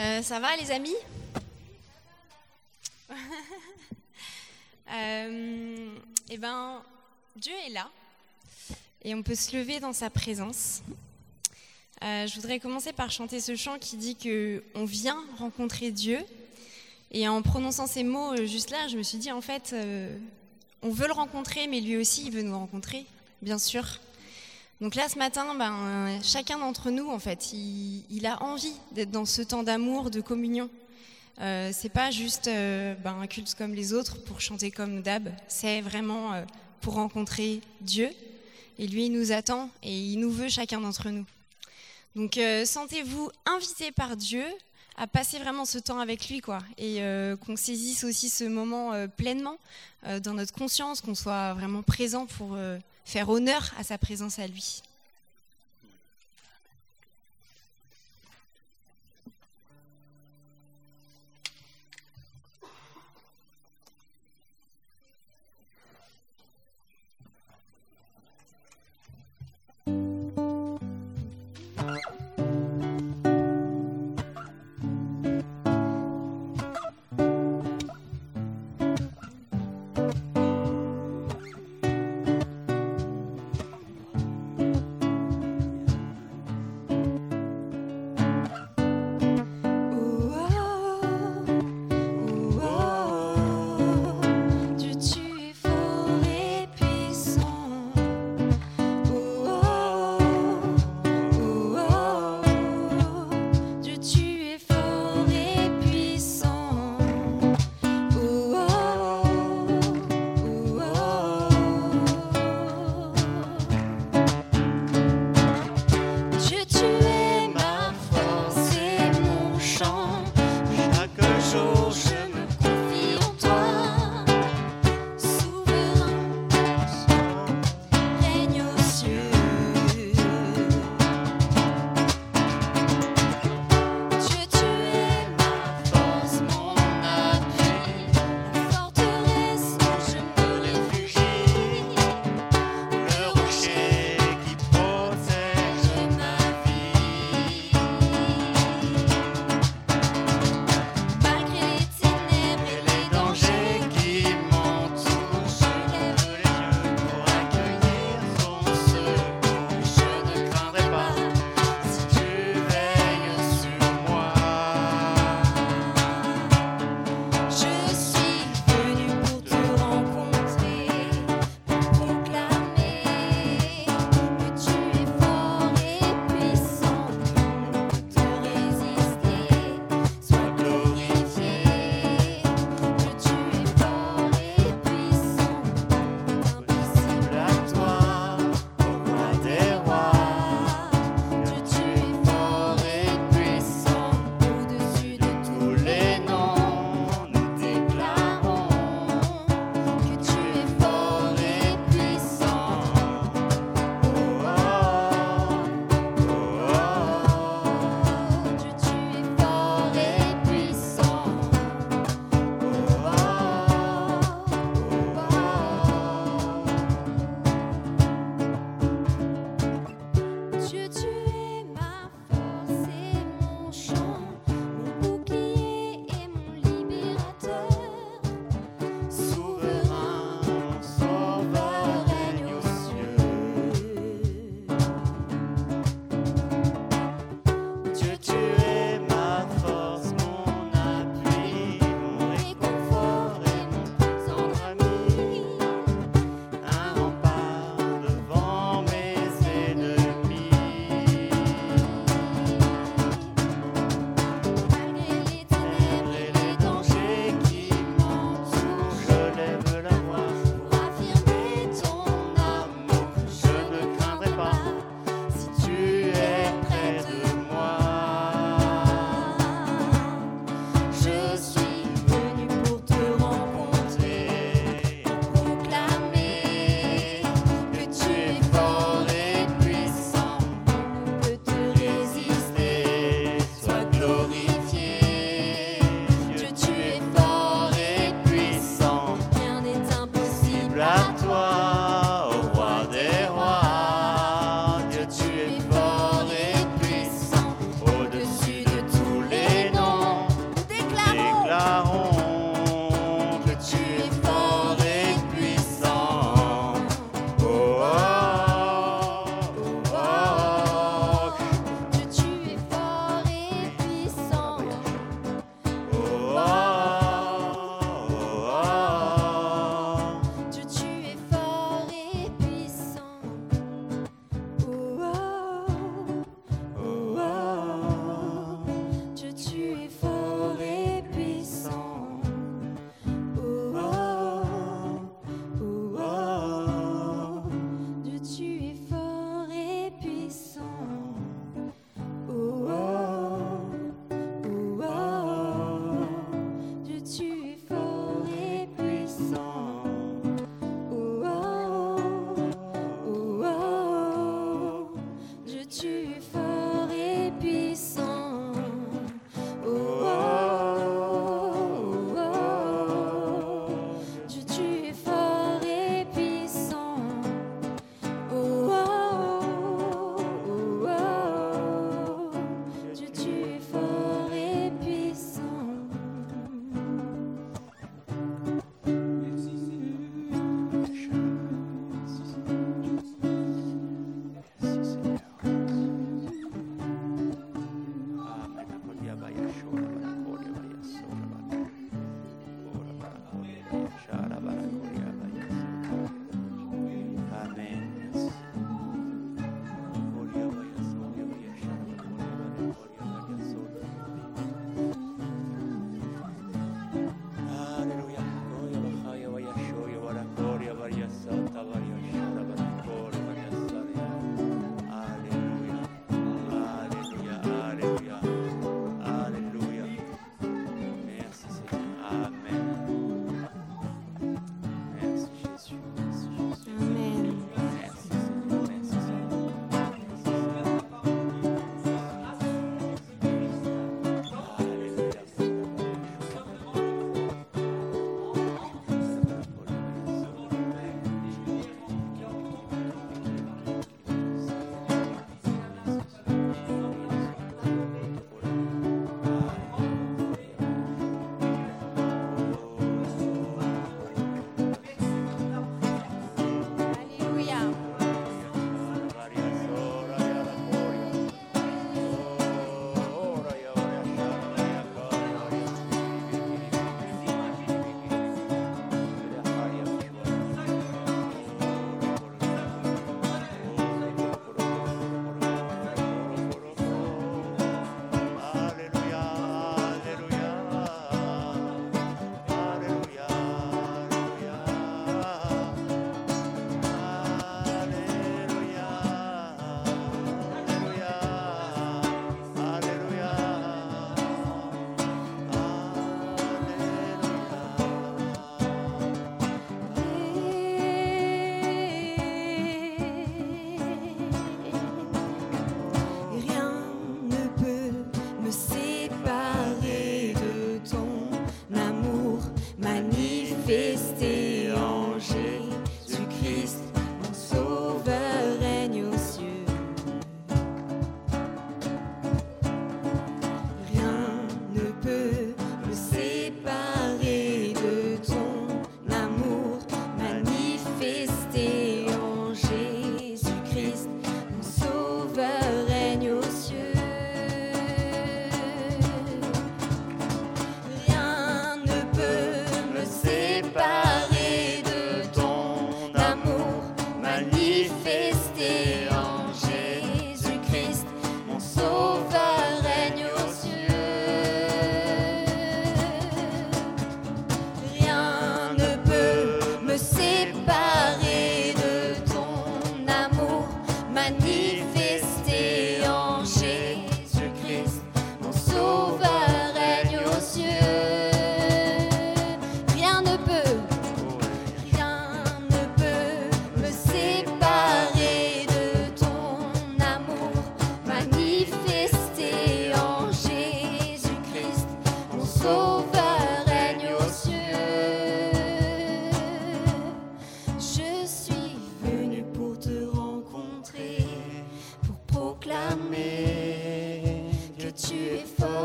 Ça va les amis? Dieu est là et on peut se lever dans sa présence. Je voudrais commencer par chanter ce chant qui dit qu'on vient rencontrer Dieu. Et en prononçant ces mots juste là, je me suis dit en fait, on veut le rencontrer, mais lui aussi il veut nous rencontrer, bien sûr. Donc là ce matin, chacun d'entre nous en fait, il a envie d'être dans ce temps d'amour, de communion. C'est pas juste un culte comme les autres pour chanter comme d'hab, c'est vraiment pour rencontrer Dieu. Et lui il nous attend et il nous veut chacun d'entre nous. Donc sentez-vous invité par Dieu à passer vraiment ce temps avec lui, quoi, et qu'on saisisse aussi ce moment pleinement dans notre conscience, qu'on soit vraiment présent pour faire honneur à sa présence à lui.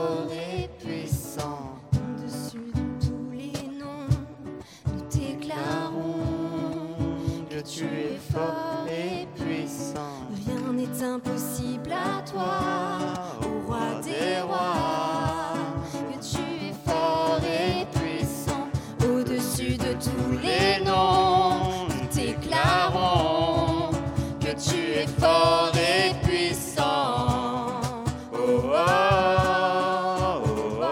fort et puissant. Au-dessus de tous les noms, nous déclarons Que tu es fort et puissant. rien n'est impossible à toi, ô roi des rois. Que tu es fort et puissant, au-dessus de tous les noms, nous déclarons que tu es fort et puissant. Oh, oh, oh, oh.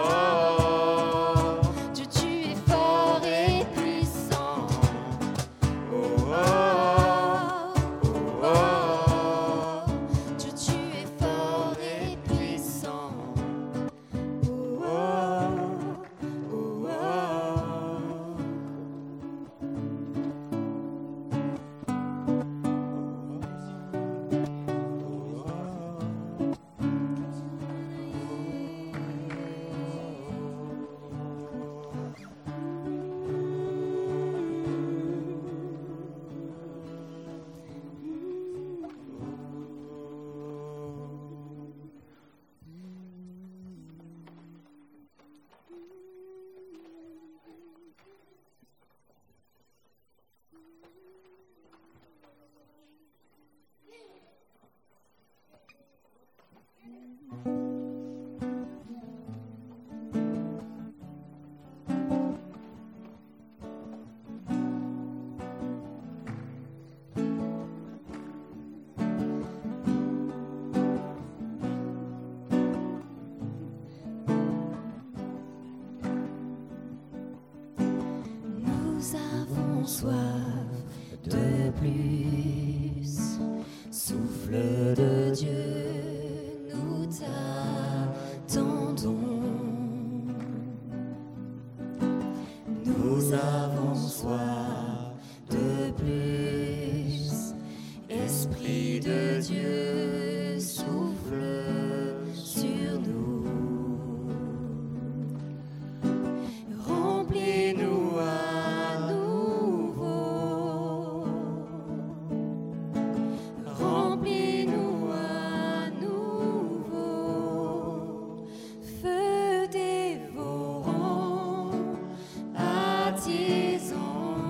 Dieu, tu es fort et puissant. Oh, oh, oh, oh. Dieu, tu es fort et puissant. Oh, oh, oh, oh. Nous avons soif de plus. Souffle de Dieu, nous t'attendons. Nous avons soif de plus. Esprit de Dieu, souffle sur nous. Remplis-nous à nouveau. Remplis-nous à nouveau. Feu dévorant, attisant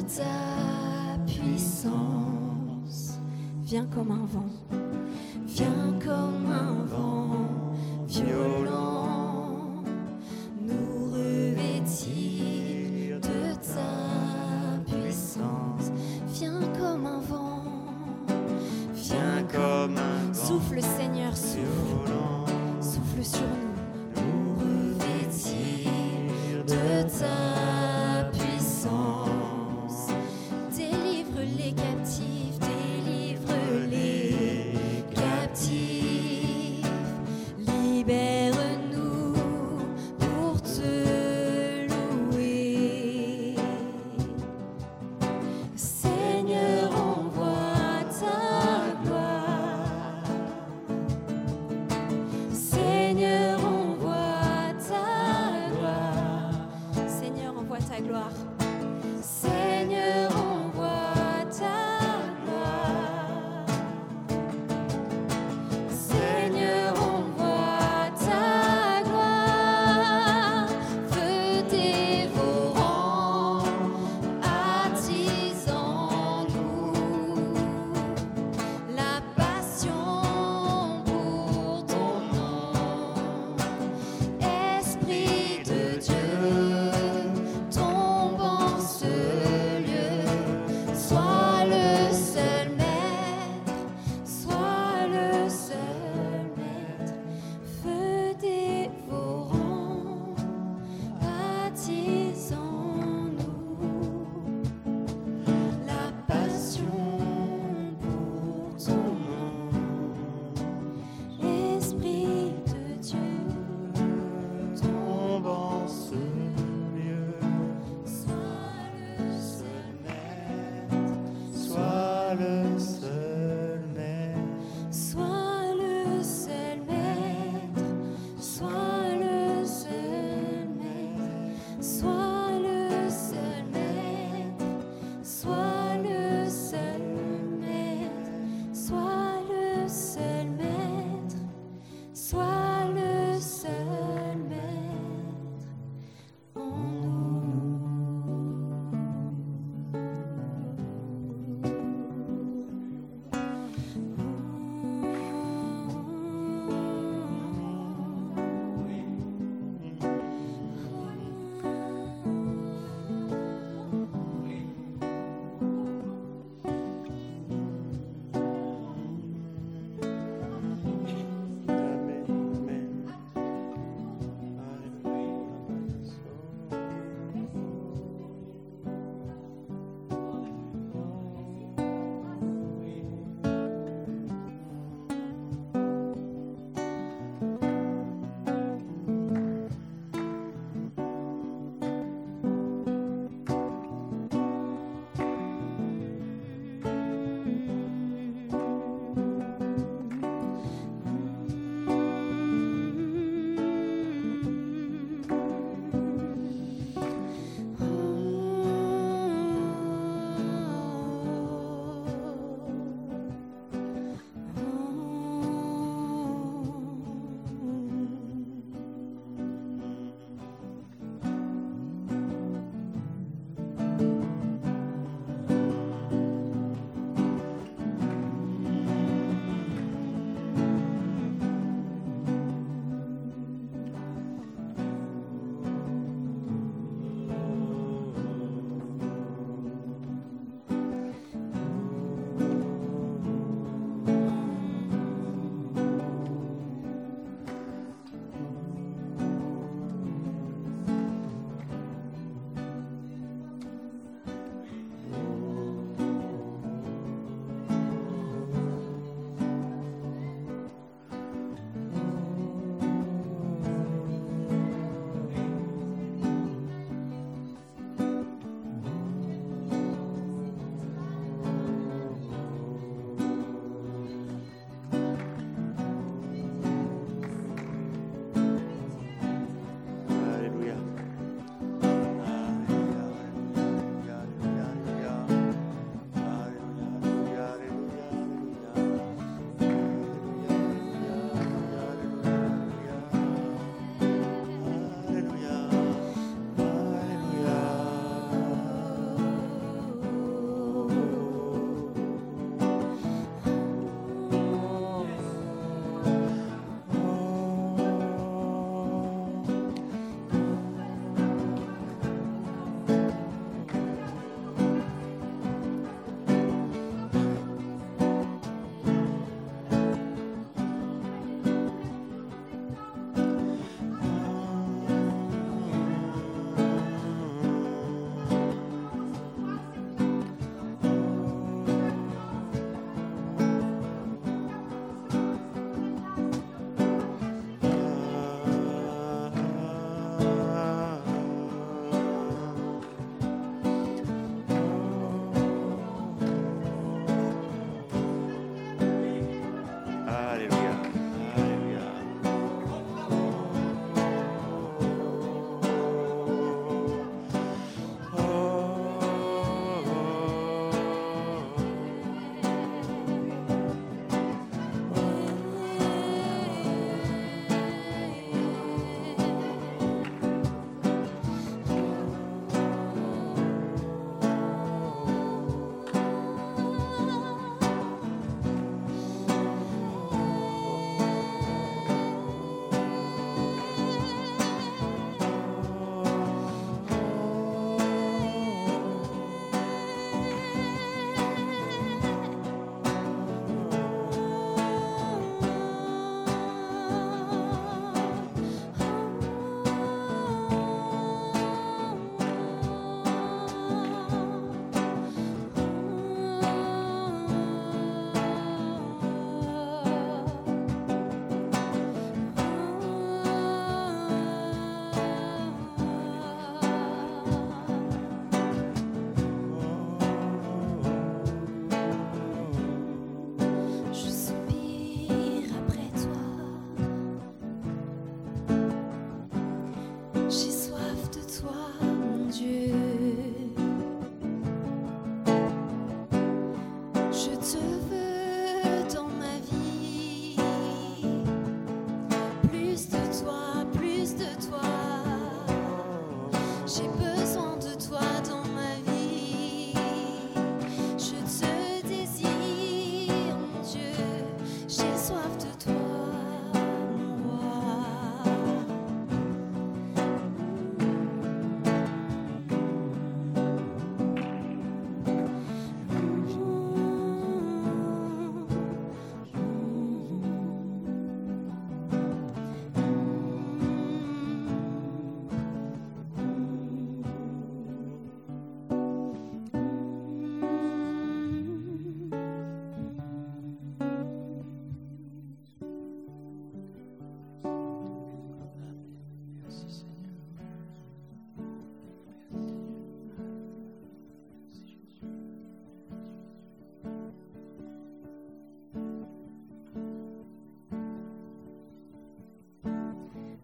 ta puissance. Viens comme un vent, viens comme un vent violent, nous revêtir de ta puissance. Viens comme un vent, viens comme un vent. Souffle Seigneur, souffle, souffle sur nous revêtir de ta puissance. Délivre les captifs, délivre les captifs, libère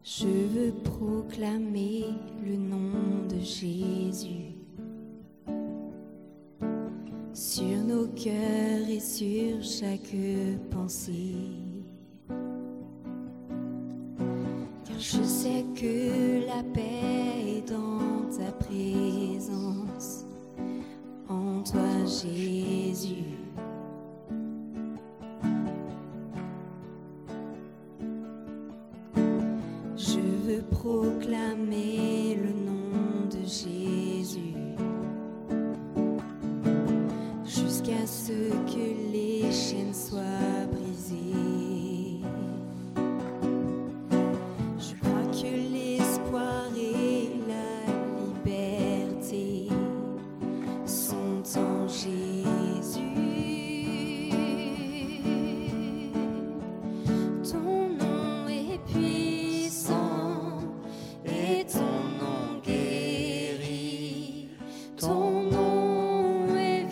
Je veux proclamer le nom de Jésus sur nos cœurs et sur chaque pensée. Car je sais que la paix est dans ta présence, en toi Jésus. Je veux proclamer le nom de Jésus jusqu'à ce que les chaînes soient brisées. Je crois que l'espoir et la liberté sont en Jésus. Ton nom est puissant et ton nom guérit. Ton nom est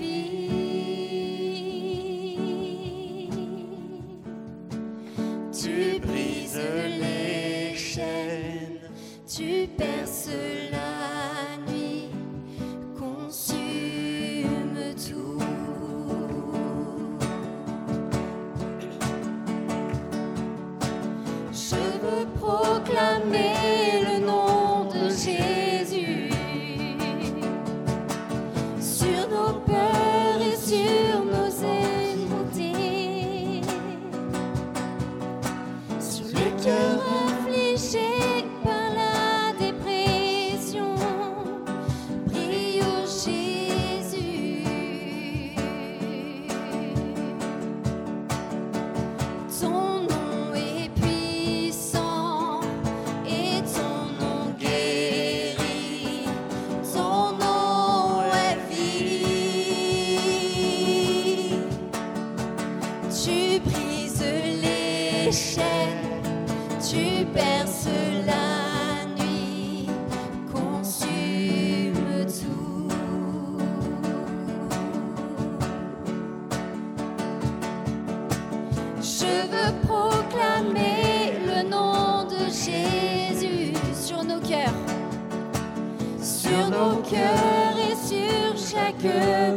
vie. Tu brises les chaînes, tu perces la nuit, consumes tout. Je veux proclamer le nom de Jésus sur nos peurs et sur nos émoutés, sur le cœur affligé par la dépression. Prie au Jésus. Ton nom est puissant et ton nom guérit. Ton nom est vie. Tu brises les chaînes, tu perces la nuit, consumes tout. Je veux proclamer le nom de Jésus sur nos cœurs et sur chaque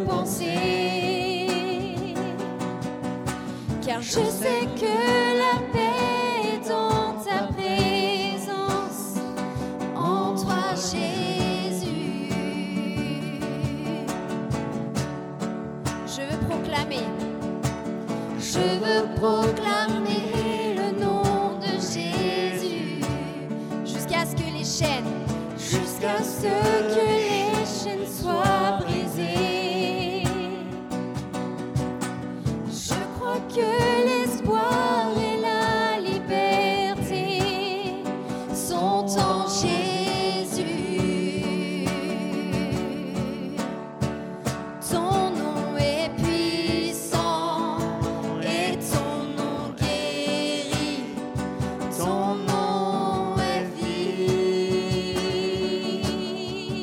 pensée. Car je sais que la paix est dans ta présence, en toi Jésus. Je veux proclamer le nom de Jésus jusqu'à ce que les chaînes soient brisées. Je crois que l'espoir et la liberté sont en Jésus. Ton nom est puissant et ton nom guérit. Ton nom est vie.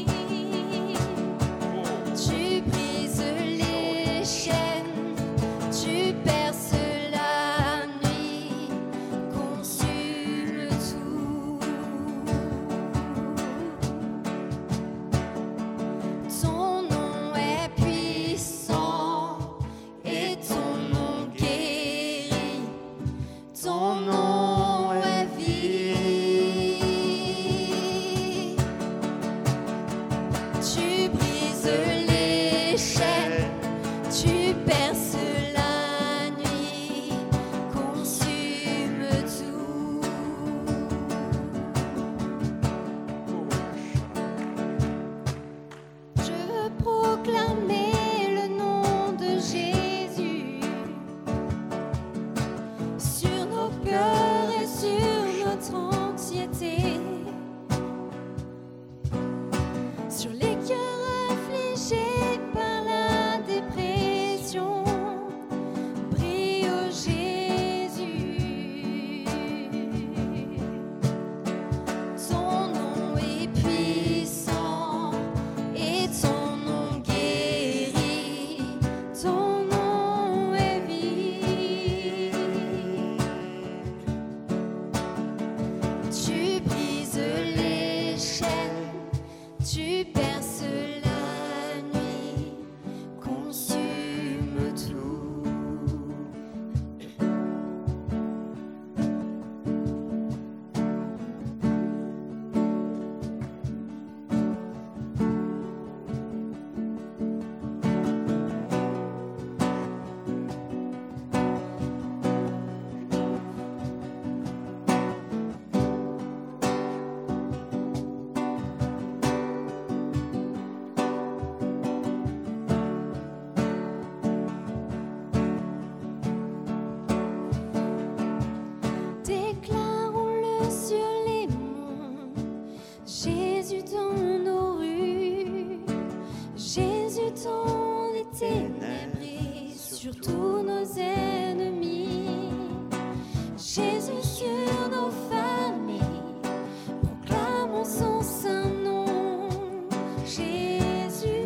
Jésus, dans les ténèbres brille sur tous nos ennemis. Jésus, sur nos familles, proclamons son saint nom. Jésus,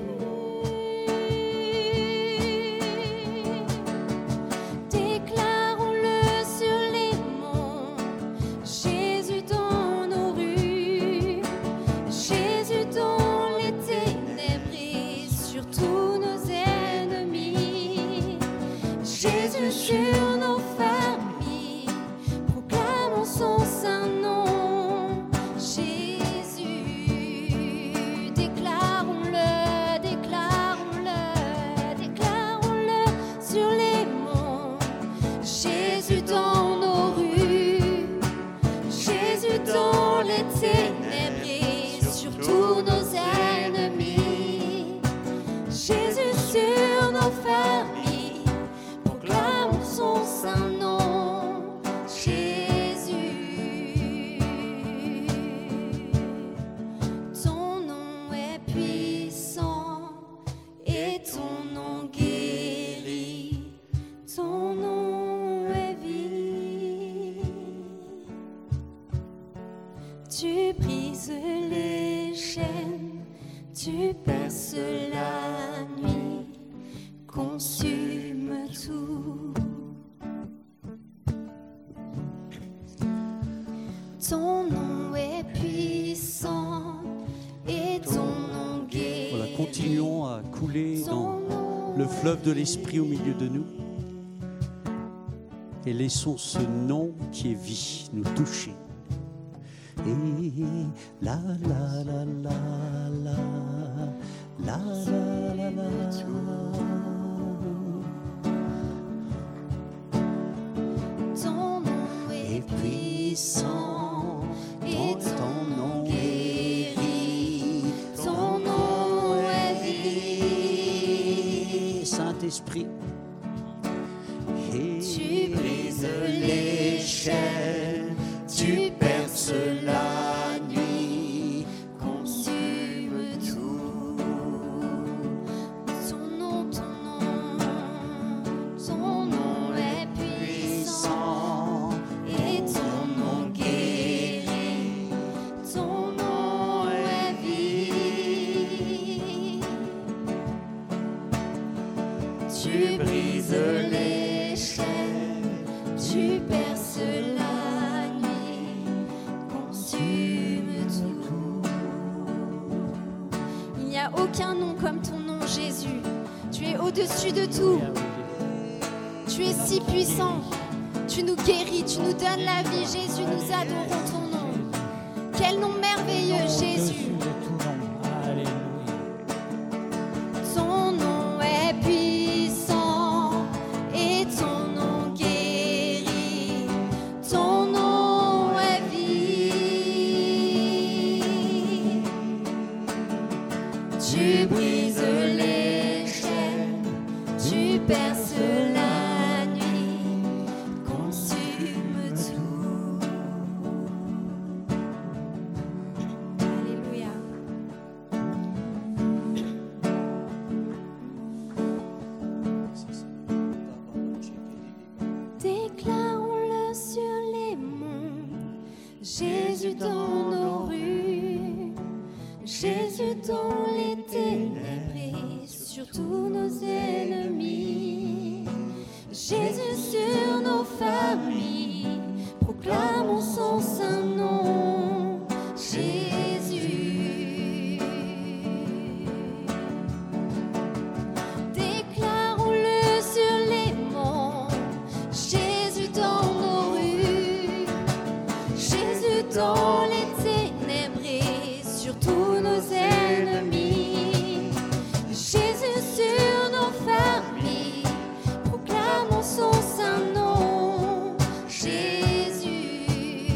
déclarons-le sur les monts. Jésus dans nos rues, Jésus dans les ténèbres brille sur tous nos ennemis. Jésus sur nos familles, proclamons son saint nom. Jésus, déclarons-le, déclarons-le, déclarons-le sur les monts. Jésus dans nos rues, Jésus dans les ténèbres brille sur tous nos ennemis. Jésus sur nos familles, proclamons son saint nom. Jésus, ton nom est puissant et ton nom guérit, ton nom est vie. Tu brises les chaînes, tu perces la nuit, consume tout. Ton nom est puissant et ton nom guérit. Voilà, continuons à couler dans Ton nom le fleuve de l'Esprit au milieu de nous. Et laissons ce nom qui est vie nous toucher. Et la la la la la la la la la. Ton nom est puissant et ton nom guérit. Ton nom est vie. Saint-Esprit. Et Tu brises les chaînes, tu perces la nuit, consume tout. Ton nom est puissant et ton nom guérit. Ton nom est vie. Tu brises les chaînes, tu perces la nuit, consume tout. Il n'y a aucun nom comme ton nom, Jésus. Tu es au-dessus de tout. Tu es si puissant. Tu nous guéris, tu nous donnes la vie, Jésus. Nous adorons ton nom. Quel nom merveilleux, Jésus. Ton nom est puissant et ton nom guérit. Ton nom est vie. Tu brises les chaînes, tu perces la nuit, consume tout. Alléluia. Déclarons-le sur les monts, Jésus dans nos rues, Jésus dans les ténèbres brille sur tous nos ennemis. Jésus sur nos familles, proclamons son saint nom. Jésus, déclarons-le sur les monts, Jésus dans nos rues, Jésus dans les ténèbres brille sur tous nos ennemis. Jésus sur nos familles, proclamons son saint nom. Jésus.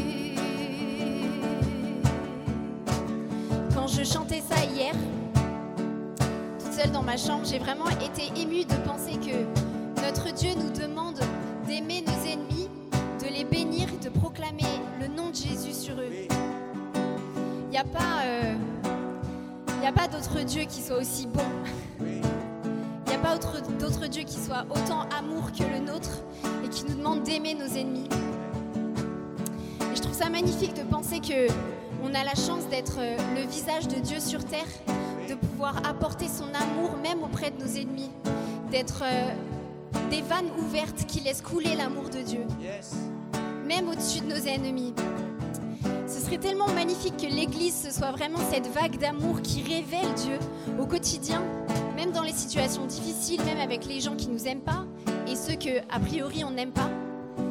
Quand je chantais ça hier, toute seule dans ma chambre, j'ai vraiment été émue de penser que notre Dieu nous demande d'aimer nos ennemis, de les bénir et de proclamer le nom de Jésus sur eux. Il n'y a n'y a pas d'autre Dieu qui soit aussi bon. Il n'y a pas d'autre Dieu qui soit autant amour que le nôtre et qui nous demande d'aimer nos ennemis. Et je trouve ça magnifique de penser qu'on a la chance d'être le visage de Dieu sur terre, de pouvoir apporter son amour même auprès de nos ennemis, d'être des vannes ouvertes qui laissent couler l'amour de Dieu, même au-dessus de nos ennemis. Ce serait tellement magnifique que l'Église, ce soit vraiment cette vague d'amour qui révèle Dieu au quotidien, même dans les situations difficiles, même avec les gens qui ne nous aiment pas et ceux qu'a priori on n'aime pas.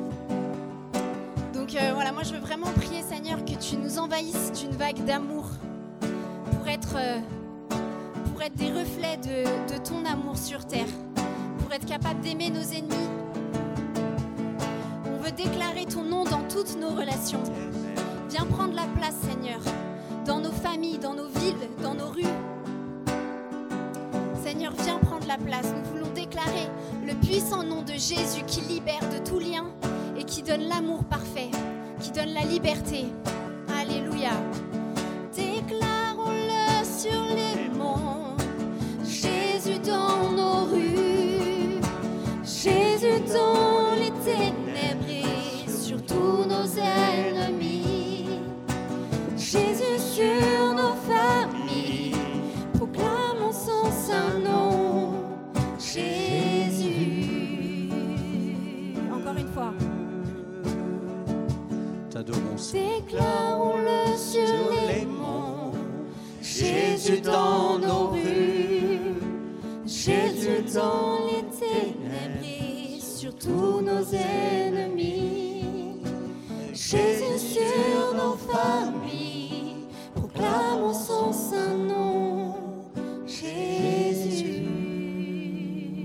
Donc voilà, moi je veux vraiment prier, Seigneur, que tu nous envahisses d'une vague d'amour pour être des reflets de ton amour sur terre, pour être capable d'aimer nos ennemis. On veut déclarer ton nom dans toutes nos relations. Viens prendre la place, Seigneur, dans nos familles, dans nos villes, dans nos rues. Seigneur, viens prendre la place. Nous voulons déclarer le puissant nom de Jésus qui libère de tout lien et qui donne l'amour parfait, qui donne la liberté. Alléluia. Déclarons-le sur les monts, Jésus dans nos rues, Jésus dans les ténèbres et sur tous nos ennemis. Jésus sur nos familles, proclamons son saint nom, Jésus. Encore une fois. T'adorons, déclarons-le sur les monts, Jésus dans nos rues, Jésus dans les ténèbres et sur tous nos ennemis. Jésus sur